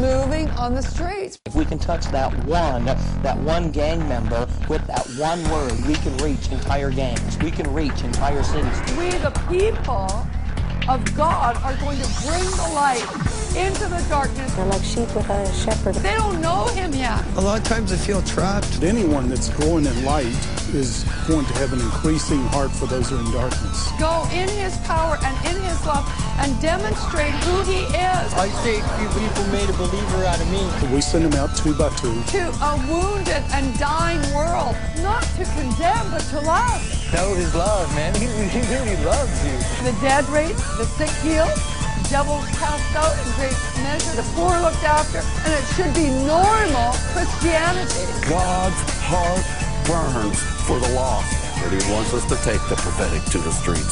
moving on the streets. If we can touch that one gang member with that one word, we can reach entire gangs. We can reach entire cities. We, the people of God, are going to bring the light into the darkness. They're like sheep without a shepherd. They don't know him yet. A lot of times they feel trapped. Anyone that's growing in light is going to have an increasing heart for those who are in darkness. Go in his power and in his love and demonstrate who he is. I say few people made a believer out of me. We send them out two by two. To a wounded and dying world, not to condemn, but to love. Know his love, man. He really loves you. The dead raised, the sick healed, devils cast out in great measure, the poor looked after, and it should be normal Christianity. God's heart burns for the lost, but he wants us to take the prophetic to the streets.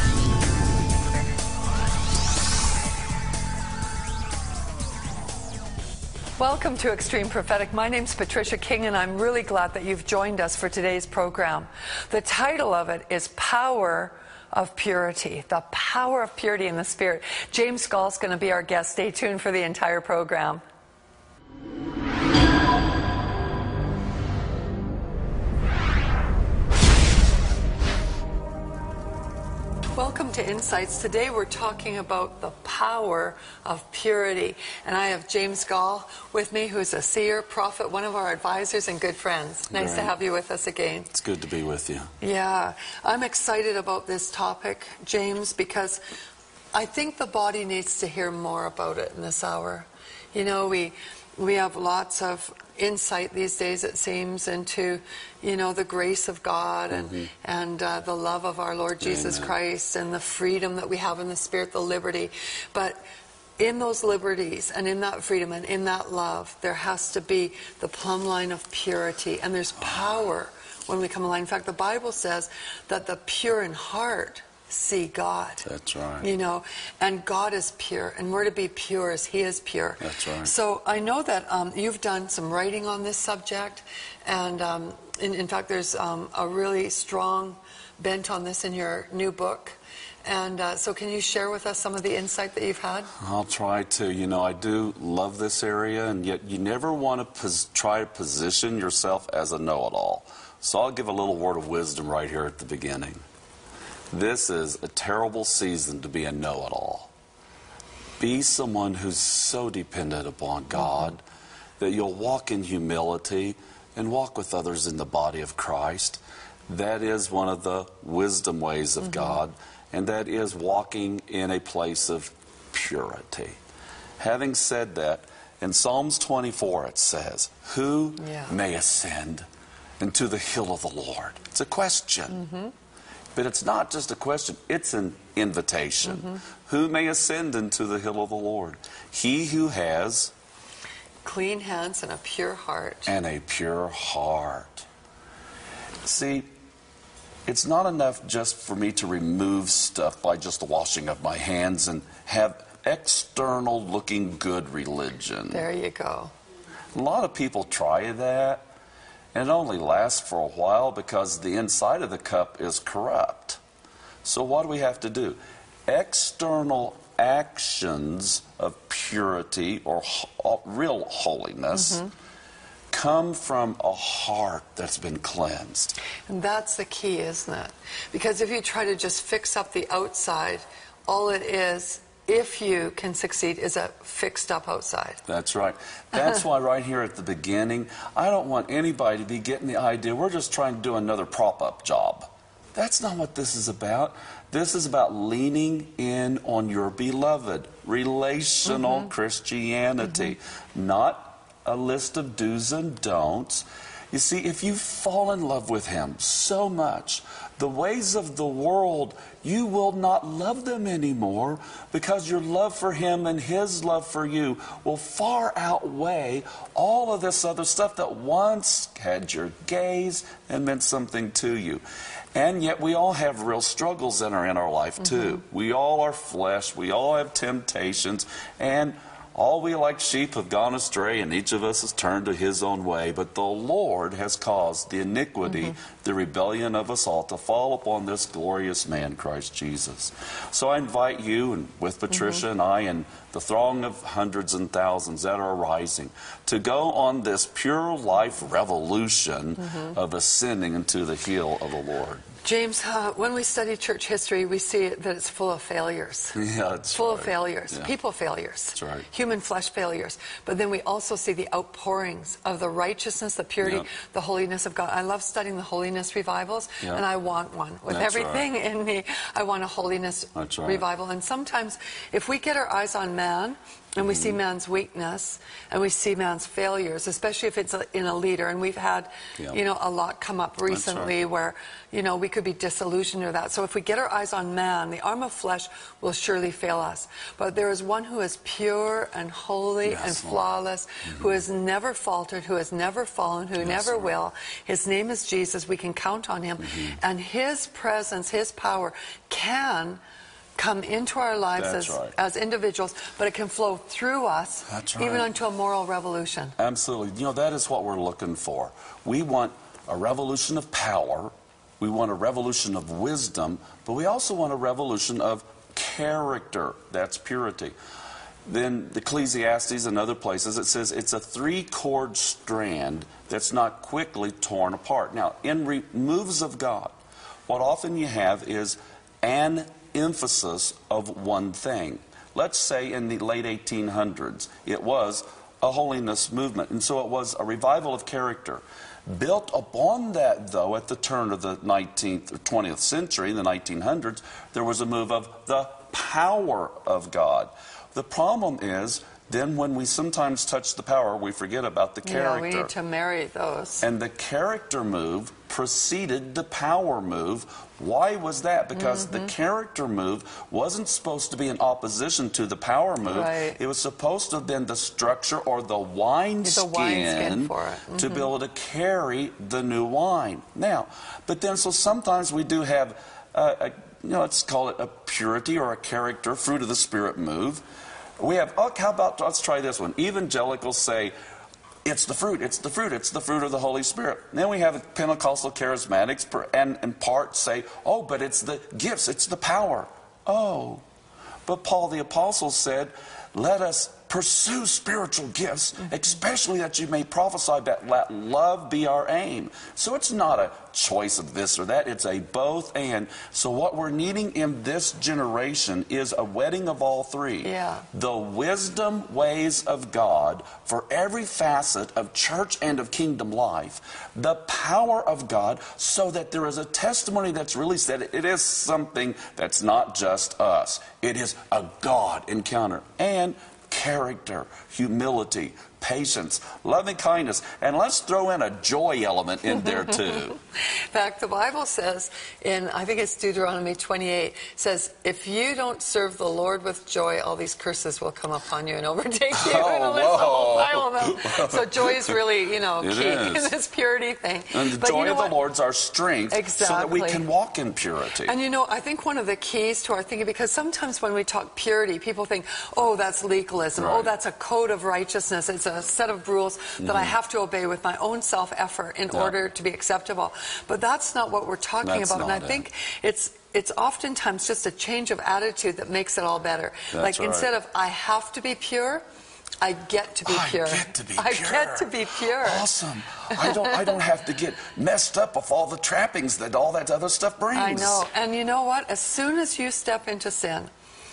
Welcome to Extreme Prophetic. My name's Patricia King, and I'm really glad that you've joined us for today's program. The title of it is Power of Purity, the power of purity in the Spirit. James Gall's going to be our guest. Stay tuned for the entire program. Welcome to Insights. Today we're talking about the power of purity. And I have James Gall with me, who's a seer, prophet, one of our advisors and good friends. Nice to have you with us again. It's good to be with you. Yeah, I'm excited about this topic, James, because I think the body needs to hear more about it in this hour. You know, we have lots of insight these days, it seems, into, you know, the grace of God and the love of our Lord Jesus Christ and the freedom that we have in the Spirit, the liberty. But in those liberties and in that freedom and in that love, there has to be the plumb line of purity. And there's power when we come alive. In fact, the Bible says that the pure in heart see God. That's right. You know, and God is pure, and we're to be pure as he is pure. That's right. So I know that you've done some writing on this subject, and in fact there's a really strong bent on this in your new book. And so can you share with us some of the insight that you've had? I'll try to. You know, I do love this area, and yet you never want to try to position yourself as a know-it-all. So I'll give a little word of wisdom right here at the beginning. This is a terrible season to be a know-it-all. Be someone who's so dependent upon God that you'll walk in humility and walk with others in the body of Christ. That is one of the wisdom ways of God, and that is walking in a place of purity. Having said that, in Psalms 24 it says, who may ascend into the hill of the Lord? It's a question. But it's not just a question, it's an invitation. Who may ascend into the hill of the Lord? He who has clean hands and a pure heart. And a pure heart. See, it's not enough just for me to remove stuff by just the washing of my hands and have external looking good religion. There you go. A lot of people try that. And it only lasts for a while because the inside of the cup is corrupt. So what do we have to do? External actions of purity or real holiness come from a heart that's been cleansed. And that's the key, isn't it? Because if you try to just fix up the outside, all it is, if you can succeed, is a fixed up outside. That's right. That's why right here at the beginning, I don't want anybody to be getting the idea we're just trying to do another prop-up job. That's not what this is about. This is about leaning in on your beloved. Relational Christianity. Not a list of do's and don'ts. You see, if you fall in love with him so much, the ways of the world, you will not love them anymore because your love for him and his love for you will far outweigh all of this other stuff that once had your gaze and meant something to you. And yet we all have real struggles that are in our life too. We all are flesh, we all have temptations, and All we like sheep have gone astray, and each of us has turned to his own way. But the Lord has caused the iniquity, the rebellion of us all, to fall upon this glorious man, Christ Jesus. So I invite you, and with Patricia and I, and the throng of hundreds and thousands that are arising, to go on this pure life revolution of ascending into the hill of the Lord. James, when we study church history, we see that it's full of failures. Yeah, it's full of failures, Yeah. people failures, That's right. human flesh failures. But then we also see the outpourings of the righteousness, the purity, Yep. the holiness of God. I love studying the holiness revivals, Yep. and I want one. With That's everything in me, I want a holiness That's right. revival. And sometimes, if we get our eyes on man, and we see man's weakness, and we see man's failures, especially if it's in a leader. And we've had, Yeah. a lot come up recently where, we could be disillusioned or that. So if we get our eyes on man, the arm of flesh will surely fail us. But there is one who is pure and holy Yes, and Lord. flawless, who has never faltered, who has never fallen, who Yes, never Lord. will. His name is Jesus. We can count on him. And his presence, his power can come into our lives That's right. as individuals, but it can flow through us, That's even right. unto a moral revolution. Absolutely. That is what we're looking for. We want a revolution of power. We want a revolution of wisdom, but we also want a revolution of character. That's purity. Then Ecclesiastes and other places, it says it's a three-cord strand that's not quickly torn apart. Now, in moves of God, what often you have is an emphasis of one thing. Let's say in the late 1800s, it was a holiness movement, and so it was a revival of character. Built upon that, though, at the turn of the 19th or 20th century, the 1900s, there was a move of the power of God. The problem is, then when we sometimes touch the power, we forget about the character. Yeah, we need to marry those. And the character move preceded the power move. Why was that? Because the character move wasn't supposed to be in opposition to the power move. Right. It was supposed to have been the structure or the wineskin for it. to be able to carry the new wine. Now, but then so sometimes we do have, let's call it a purity or a character, fruit of the Spirit move. We have, how about, let's try this one. Evangelicals say, it's the fruit, it's the fruit, it's the fruit of the Holy Spirit. And then we have Pentecostal charismatics and in part say, oh, but it's the gifts, it's the power. Oh, but Paul the Apostle said, let us pursue spiritual gifts, especially that you may prophesy, that let love be our aim. So it's not a choice of this or that, it's a both and. So what we're needing in this generation is a wedding of all three. Yeah. The wisdom ways of God for every facet of church and of kingdom life. The power of God so that there is a testimony that's released that it is something that's not just us. It is a God encounter. And character, humility, patience, loving kindness, and let's throw in a joy element in there too. In fact, the Bible says in, I think it's Deuteronomy 28, says, if you don't serve the Lord with joy, all these curses will come upon you and overtake you. Oh, and it's the whole whoa. Bible now. So joy is really, key is. in this purity thing. And the But joy you know of the what? Lord's our strength so that we Exactly. can walk in purity. And I think one of the keys to our thinking, because sometimes when we talk purity, people think, oh, that's legalism. Right. Oh, that's a code of righteousness. It's a set of rules that I have to obey with my own self-effort in order to be acceptable. But that's not what we're talking That's about. And I not it. think it's oftentimes just a change of attitude that makes it all better. That's right. Instead of I have to be pure, I get to be pure. I get to be I pure. get to be pure. Awesome. I don't have to get messed up with all the trappings that all that other stuff brings. I know. And you know what? As soon as you step into sin,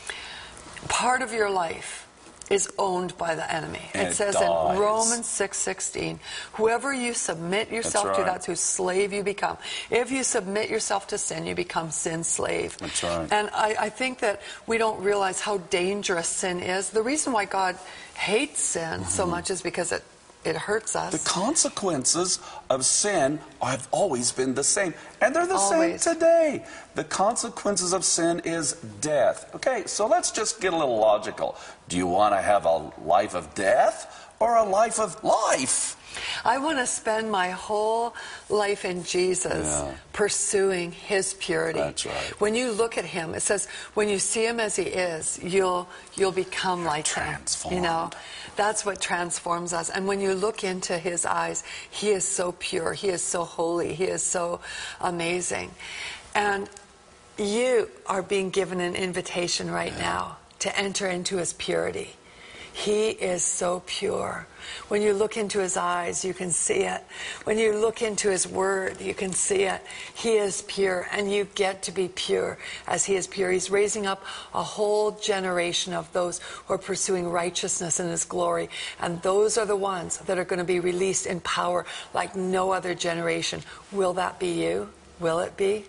part of your life is owned by the enemy. And it says dies. in Romans 6:16, whoever you submit yourself That's to, right. that's whose slave you become. If you submit yourself to sin, you become sin's slave. That's right. And I think that we don't realize how dangerous sin is. The reason why God hates sin so much is because it hurts us. The consequences of sin have always been the same. And they're the Always. same today. The consequences of sin is death. Okay, so let's just get a little logical. Do you want to have a life of death? or a life of life? I want to spend my whole life in Jesus, pursuing his purity. That's right. When you look at him, it says, when you see him as he is, you'll become like transformed. him. You know, that's what transforms us. And when you look into his eyes, he is so pure, he is so holy, he is so amazing. And you are being given an invitation right now to enter into his purity. He is so pure. When you look into his eyes, you can see it. When you look into his word, you can see it. He is pure, and you get to be pure as he is pure. He's raising up a whole generation of those who are pursuing righteousness in his glory. And those are the ones that are going to be released in power like no other generation. Will that be you? Will it be?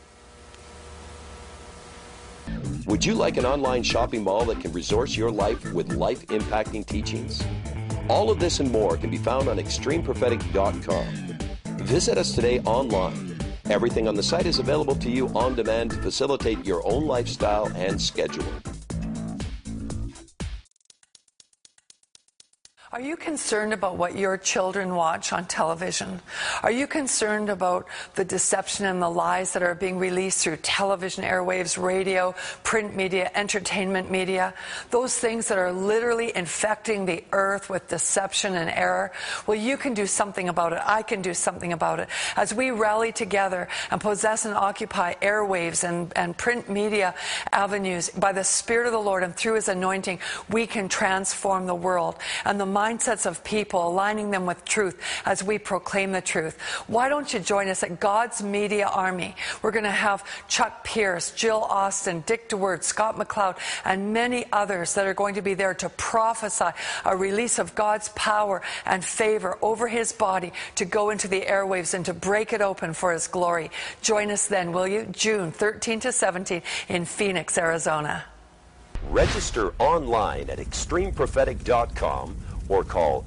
Would you like an online shopping mall that can resource your life with life-impacting teachings? All of this and more can be found on extremeprophetic.com. Visit us today online. Everything on the site is available to you on demand to facilitate your own lifestyle and schedule. Are you concerned about what your children watch on television? Are you concerned about the deception and the lies that are being released through television, airwaves, radio, print media, entertainment media? Those things that are literally infecting the earth with deception and error? Well, you can do something about it. I can do something about it. As we rally together and possess and occupy airwaves and print media avenues by the Spirit of the Lord and through his anointing, we can transform the world and the mindsets of people, aligning them with truth as we proclaim the truth. Why don't you join us at God's Media Army? We're going to have Chuck Pierce, Jill Austin, Dick DeWord, Scott McLeod, and many others that are going to be there to prophesy a release of God's power and favor over his body to go into the airwaves and to break it open for his glory. Join us then, will you? June 13 to 17 in Phoenix, Arizona. Register online at extremeprophetic.com or call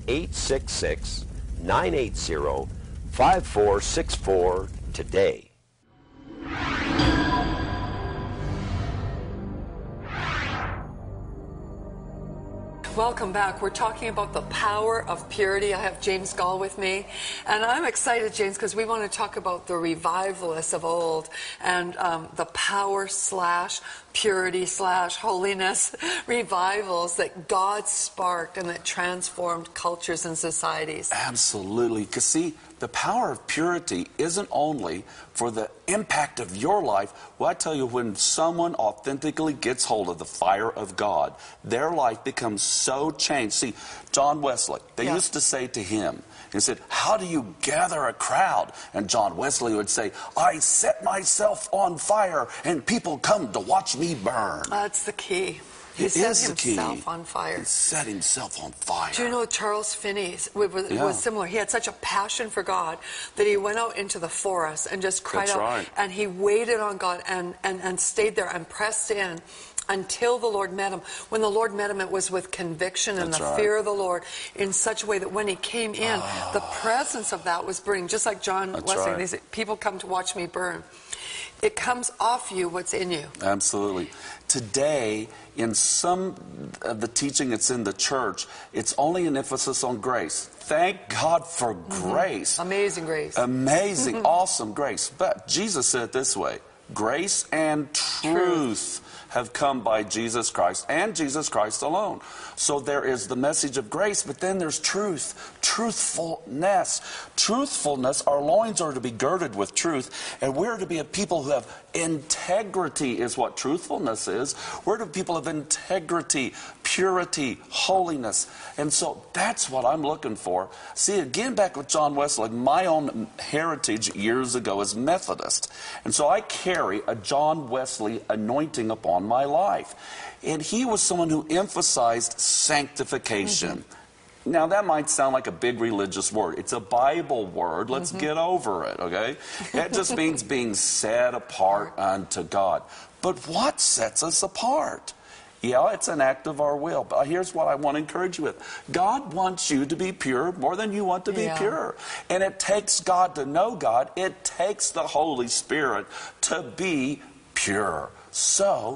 866-980-5464 today. Welcome back. We're talking about the power of purity. I have James Gall with me. And I'm excited, James, because we want to talk about the revivalists of old and the power / purity / holiness revivals that God sparked and that transformed cultures and societies. Absolutely. Because see, the power of purity isn't only for the impact of your life. Well, I tell you, when someone authentically gets hold of the fire of God, their life becomes so changed. See, John Wesley, they used to say to him, he said, "How do you gather a crowd?" And John Wesley would say, "I set myself on fire and people come to watch me burn." That's the key. He set himself on fire. He set himself on fire. Do you know Charles Finney was similar? He had such a passion for God that he went out into the forest and just cried out. Right. And he waited on God and stayed there and pressed in until the Lord met him. When the Lord met him, it was with conviction and the fear of the Lord in such a way that when he came in, the presence of that was burning. Just like John Wesley, they said, "People come to watch me burn." It comes off you what's in you. Absolutely. Today, in some of the teaching that's in the church, it's only an emphasis on grace. Thank God for grace. Amazing grace. Amazing, awesome grace. But Jesus said it this way: grace and truth have come by Jesus Christ and Jesus Christ alone. So there is the message of grace, but then there's truth, truthfulness. Truthfulness, our loins are to be girded with truth, and we're to be a people who have integrity is what truthfulness is. We're to be people of integrity, purity, holiness. And so that's what I'm looking for. See, again, back with John Wesley, my own heritage years ago is Methodist. And so I carry a John Wesley anointing upon my life. And he was someone who emphasized sanctification. Now, that might sound like a big religious word. It's a Bible word. Let's get over it, okay? That just means being set apart unto God. But what sets us apart? Yeah, it's an act of our will. But here's what I want to encourage you with. God wants you to be pure more than you want to be pure. And it takes God to know God. It takes the Holy Spirit to be pure. So,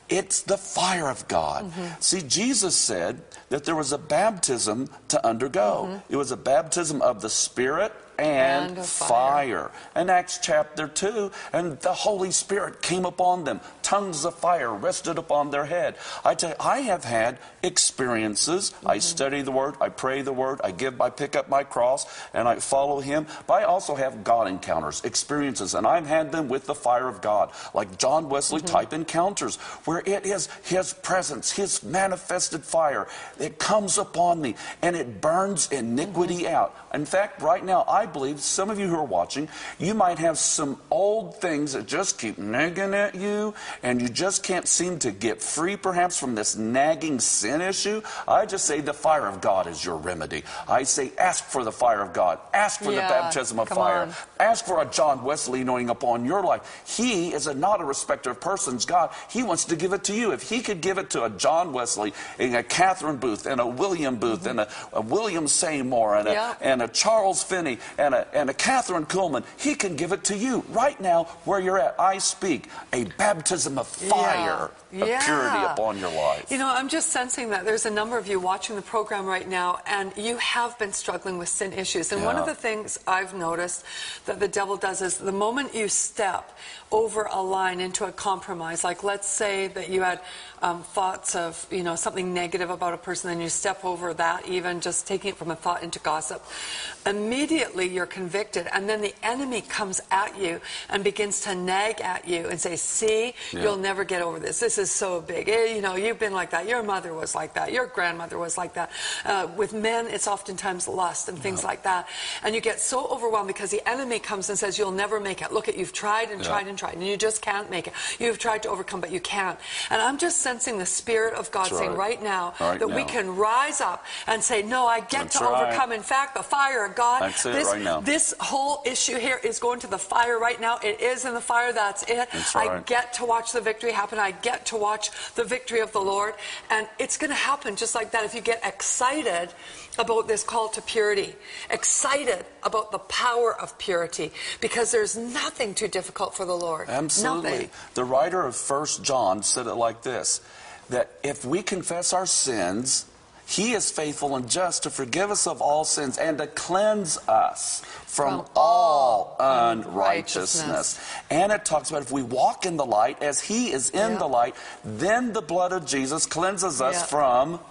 It's the fire of God. See, Jesus said that there was a baptism to undergo. It was a baptism of the Spirit and fire. In Acts chapter 2, and the Holy Spirit came upon them. Tongues of fire rested upon their head. I tell you, I have had experiences. I study the Word, I pray the Word, I pick up my cross, and I follow Him. But I also have God encounters, experiences, and I've had them with the fire of God, like John Wesley type encounters, where it is His presence, His manifested fire. It comes upon me, and it burns iniquity out. In fact, right now, I believe some of you who are watching, you might have some old things that just keep nagging at you, and you just can't seem to get free, perhaps, from this nagging sin issue. I just say the fire of God is your remedy. I say ask for the fire of God. Ask for the baptism of fire. Ask for a John Wesley anointing upon your life. He is not a respecter of persons, God. He wants to give it to you. If He could give it to a John Wesley, and a Catherine Booth, and a William Booth, and a William Seymour, and a Charles Finney, and a Catherine Kuhlman, He can give it to you right now where you're at. I speak a baptism of fire, of purity upon your life. You know, I'm just sensing that there's a number of you watching the program right now, and you have been struggling with sin issues. And one of the things I've noticed that the devil does is the moment you step over a line into a compromise, like let's say that you had thoughts of, you know, something negative about a person, then you step over that, even just taking it from a thought into gossip, immediately you're convicted, and then the enemy comes at you and begins to nag at you and say, see, you'll never get over this. This is so big. You know, you've been like that. Your mother was like that. Your grandmother was like that. With men, it's oftentimes lust and things like that. And you get so overwhelmed because the enemy comes and says, you'll never make it. Look, you've tried and tried and tried, and you just can't make it. You've tried to overcome, but you can't. And I'm just sensing the Spirit of God saying right now that we can rise up and say, no, I get to overcome. In fact, the fire of God, this whole issue here is going to the fire right now. It is in the fire. That's it. I get to watch the victory happen. I get to watch the victory of the Lord. And it's going to happen just like that if you get excited about this call to purity, excited about the power of purity, because there's nothing too difficult for the Lord. Absolutely. Nothing. The writer of 1 John said it like this, that if we confess our sins, He is faithful and just to forgive us of all sins and to cleanse us from all unrighteousness. And it talks about if we walk in the light as He is in the light, then the blood of Jesus cleanses us from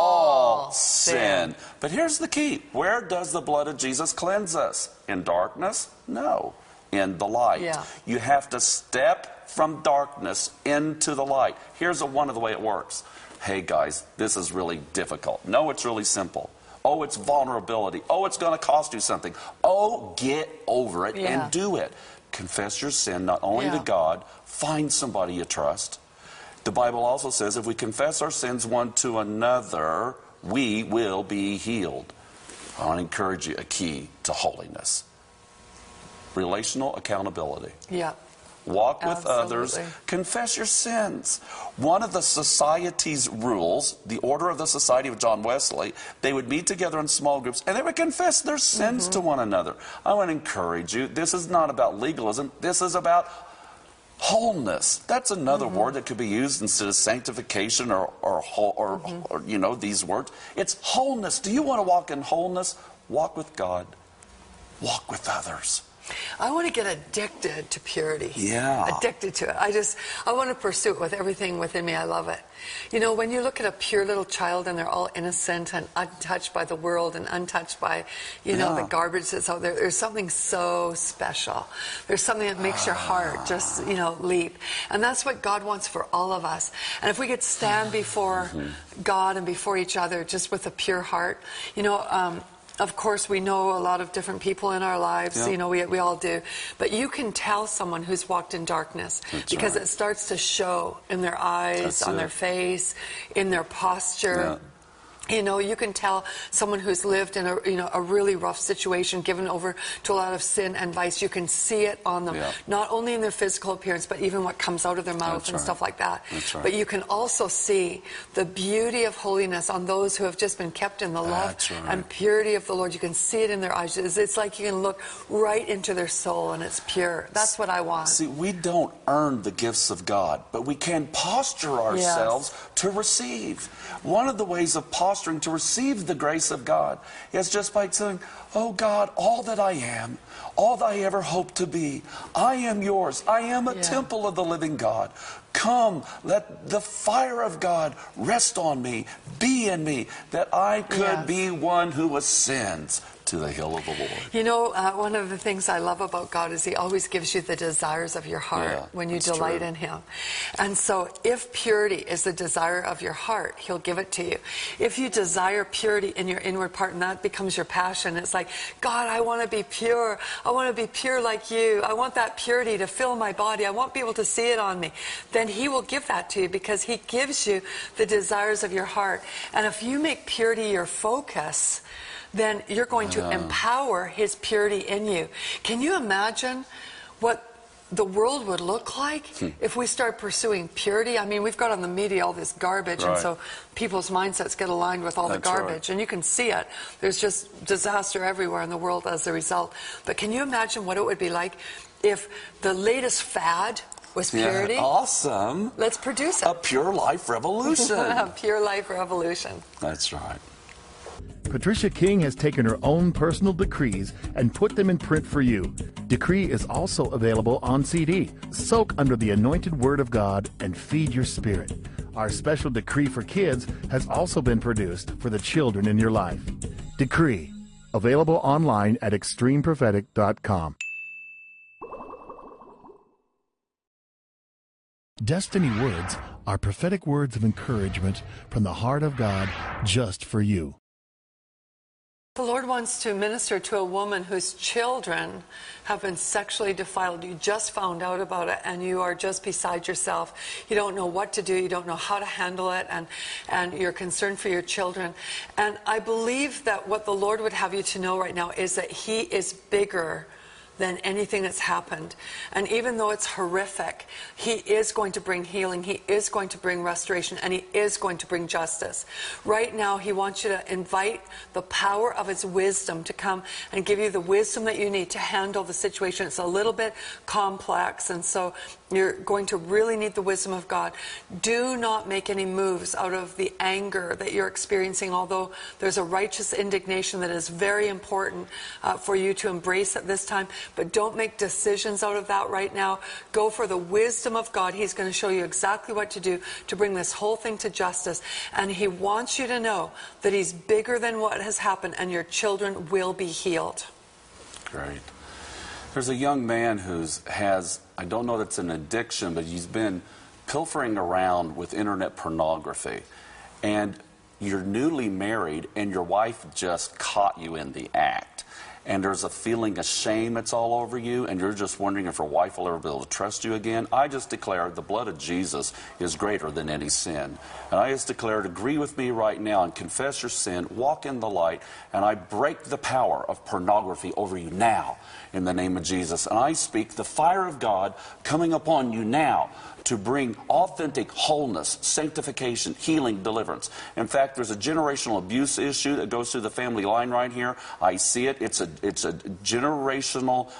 all sin. But here's the key. Where does the blood of Jesus cleanse us? In darkness? No. In the light. You have to step from darkness into the light. Here's one of the way it works. Hey guys, this is really difficult. No, it's really simple. Oh, it's vulnerability. Oh, it's going to cost you something. Oh, get over it and do it. Confess your sin not only to God, find somebody you trust. The Bible also says if we confess our sins one to another, we will be healed. I want to encourage you a key to holiness. Relational accountability. Walk with others. Confess your sins. One of the society's rules, the order of the Society of John Wesley, they would meet together in small groups and they would confess their sins to one another. I want to encourage you, this is not about legalism. This is about wholeness. That's another word that could be used instead of sanctification or you know, these words. It's wholeness. Do you want to walk in wholeness? Walk with God. Walk with others. I want to get addicted to purity. Yeah. Addicted to it. I want to pursue it with everything within me. I love it. You know, when you look at a pure little child and they're all innocent and untouched by the world and untouched by, you know, the garbage that's out there, there's something so special. There's something that makes your heart just, you know, leap. And that's what God wants for all of us. And if we could stand before God and before each other just with a pure heart, you know, of course, we know a lot of different people in our lives. You know, we all do. But you can tell someone who's walked in darkness because it starts to show in their eyes, on their face, in their posture. You know, you can tell someone who's lived in a really rough situation, given over to a lot of sin and vice. You can see it on them, not only in their physical appearance, but even what comes out of their mouth and stuff like that. But you can also see the beauty of holiness on those who have just been kept in the love and purity of the Lord. You can see it in their eyes. It's like you can look right into their soul, and it's pure. That's what I want. See, we don't earn the gifts of God, but we can posture ourselves to receive. One of the ways of posturing to receive the grace of God is just by saying, oh God, all that I am, all that I ever hope to be, I am yours. I am a temple of the living God. Come, let the fire of God rest on me, be in me, that I could be one who ascends to the hill of the Lord. You know, one of the things I love about God is He always gives you the desires of your heart when you delight in Him. And so if purity is the desire of your heart, He'll give it to you. If you desire purity in your inward part and that becomes your passion, it's like, God, I want to be pure. I want to be pure like you. I want that purity to fill my body. I want people to see it on me. Then He will give that to you because He gives you the desires of your heart. And if you make purity your focus, then you're going to empower His purity in you. Can you imagine what the world would look like if we start pursuing purity? I mean, we've got on the media all this garbage, and so people's mindsets get aligned with all the garbage, and you can see it. There's just disaster everywhere in the world as a result. But can you imagine what it would be like if the latest fad was purity? Awesome. Let's produce it. A pure life revolution. A pure life revolution. That's right. Patricia King has taken her own personal decrees and put them in print for you. Decree is also available on CD. Soak under the anointed Word of God and feed your spirit. Our special decree for kids has also been produced for the children in your life. Decree, available online at extremeprophetic.com. Destiny Words are prophetic words of encouragement from the heart of God just for you. The Lord wants to minister to a woman whose children have been sexually defiled. You just found out about it and you are just beside yourself. You don't know what to do. You don't know how to handle it, and you're concerned for your children. And I believe that what the Lord would have you to know right now is that He is bigger than anything that's happened. And even though it's horrific, He is going to bring healing, He is going to bring restoration, and He is going to bring justice. Right now, He wants you to invite the power of His wisdom to come and give you the wisdom that you need to handle the situation. It's a little bit complex, and so you're going to really need the wisdom of God. Do not make any moves out of the anger that you're experiencing, although there's a righteous indignation that is very important for you to embrace at this time. But don't make decisions out of that right now. Go for the wisdom of God. He's going to show you exactly what to do to bring this whole thing to justice. And He wants you to know that He's bigger than what has happened, and your children will be healed. Great. There's a young man has, I don't know that it's an addiction, but he's been pilfering around with internet pornography. And you're newly married, and your wife just caught you in the act. And there's a feeling of shame that's all over you, and you're just wondering if your wife will ever be able to trust you again. I just declare the blood of Jesus is greater than any sin. And I just declare, agree with me right now and confess your sin, walk in the light, and I break the power of pornography over you now in the name of Jesus. And I speak the fire of God coming upon you now to bring authentic wholeness, sanctification, healing, deliverance. In fact, there's a generational abuse issue that goes through the family line right here. I see it. It's a generational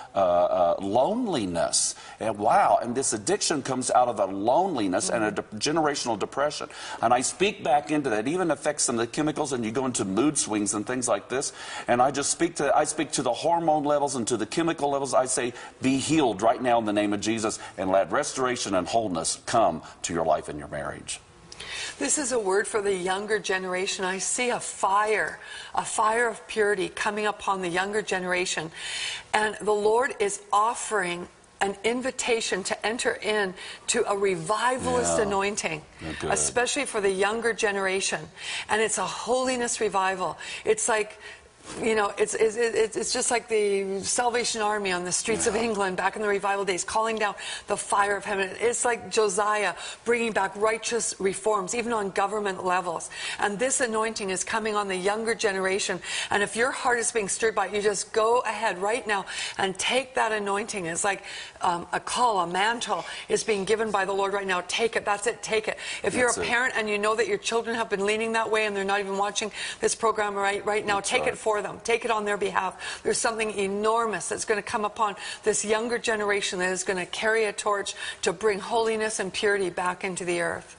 loneliness. And wow, and this addiction comes out of a loneliness and a generational depression. And I speak back into that. It even affects some of the chemicals, and you go into mood swings and things like this. And I just speak to the hormone levels and to the chemical levels. I say, be healed right now in the name of Jesus, and let restoration and wholeness come to your life and your marriage. This is a word for the younger generation. I see a fire of purity coming upon the younger generation. And the Lord is offering an invitation to enter in to a revivalist anointing, especially for the younger generation. And it's a holiness revival. It's like you know, it's just like the Salvation Army on the streets of England back in the revival days, calling down the fire of heaven. It's like Josiah bringing back righteous reforms, even on government levels. And this anointing is coming on the younger generation. And if your heart is being stirred by it, you just go ahead right now and take that anointing. It's like a call, a mantle is being given by the Lord right now. Take it. That's it. Take it. If you're a parent and you know that your children have been leaning that way and they're not even watching this program right now, take it for them. Take it on their behalf. There's something enormous that's going to come upon this younger generation that is going to carry a torch to bring holiness and purity back into the earth.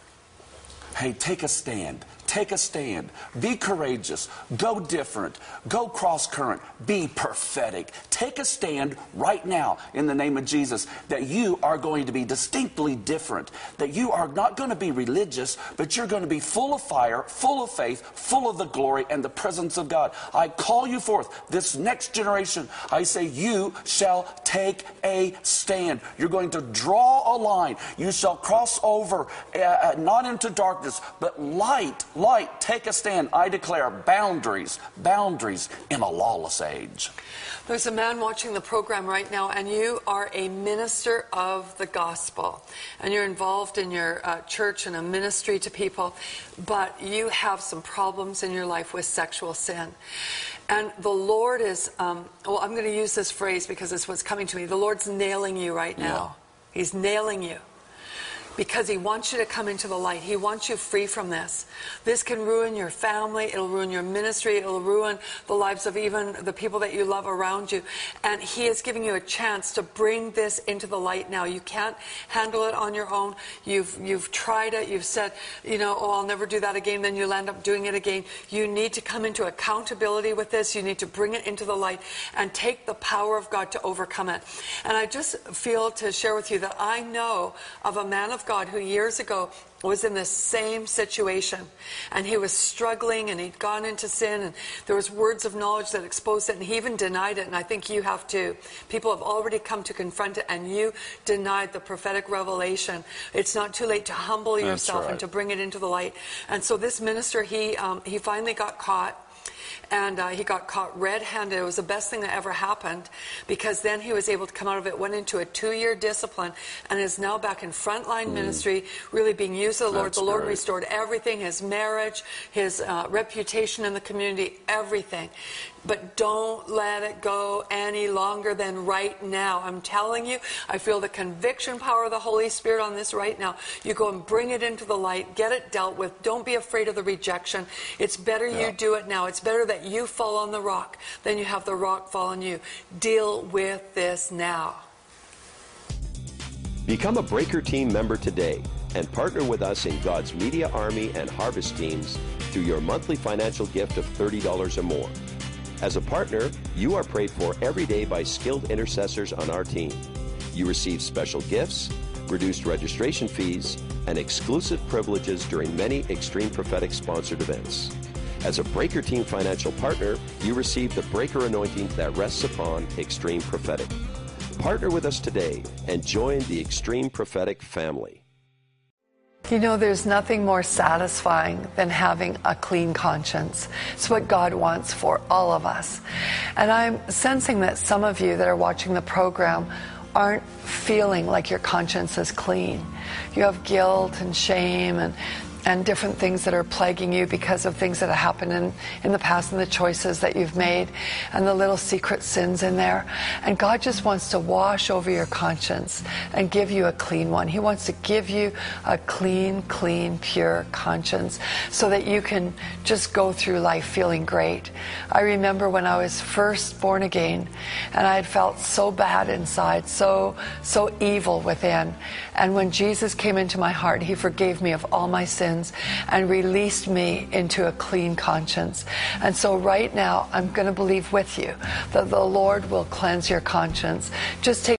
Hey, take a stand. Take a stand. Be courageous. Go different. Go cross current. Be prophetic. Take a stand right now in the name of Jesus that you are going to be distinctly different. That you are not going to be religious, but you're going to be full of fire, full of faith, full of the glory and the presence of God. I call you forth, this next generation. I say you shall take a stand. You're going to draw a line. You shall cross over, not into darkness, but light. Light, take a stand. I declare boundaries in a lawless age. There's a man watching the program right now, and you are a minister of the gospel. And you're involved in your church and a ministry to people, but you have some problems in your life with sexual sin. And the Lord is, well, I'm going to use this phrase because it's what's coming to me. The Lord's nailing you right now. Yeah. He's nailing you. Because he wants you to come into the light. He wants you free from this. This can ruin your family. It'll ruin your ministry. It'll ruin the lives of even the people that you love around you. And he is giving you a chance to bring this into the light now. You can't handle it on your own. You've tried it. You've said, you know, oh, I'll never do that again. Then you'll end up doing it again. You need to come into accountability with this. You need to bring it into the light and take the power of God to overcome it. And I just feel to share with you that I know of a man of God who years ago was in the same situation, and he was struggling, and he'd gone into sin, and there was words of knowledge that exposed it, and he even denied it. And I think you have too. People have already come to confront it, and you denied the prophetic revelation. It's not too late to humble yourself and to bring it into the light. And so this minister, he finally got caught. And he got caught red-handed. It was the best thing that ever happened, because then he was able to come out of it, went into a 2-year discipline, and is now back in frontline ministry, really being used of the Lord. The Lord restored everything, his marriage, his reputation in the community, everything. But don't let it go any longer than right now. I'm telling you, I feel the conviction power of the Holy Spirit on this right now. You go and bring it into the light, get it dealt with. Don't be afraid of the rejection. It's better you do it now. It's better that you fall on the rock than you have the rock fall on you. Deal with this now. Become a Breaker Team member today and partner with us in God's Media Army and Harvest teams through your monthly financial gift of $30 or more. As a partner, you are prayed for every day by skilled intercessors on our team. You receive special gifts, reduced registration fees, and exclusive privileges during many Extreme Prophetic sponsored events. As a Breaker Team financial partner, you receive the Breaker anointing that rests upon Extreme Prophetic. Partner with us today and join the Extreme Prophetic family. You know, there's nothing more satisfying than having a clean conscience. It's what God wants for all of us. And I'm sensing that some of you that are watching the program aren't feeling like your conscience is clean. You have guilt and shame and different things that are plaguing you because of things that have happened in the past and the choices that you've made and the little secret sins in there. And God just wants to wash over your conscience and give you a clean one. He wants to give you a clean, pure conscience so that you can just go through life feeling great. I remember when I was first born again and I had felt so bad inside, so evil within. And when Jesus came into my heart, he forgave me of all my sins and released me into a clean conscience. And so right now, I'm going to believe with you that the Lord will cleanse your conscience. Just take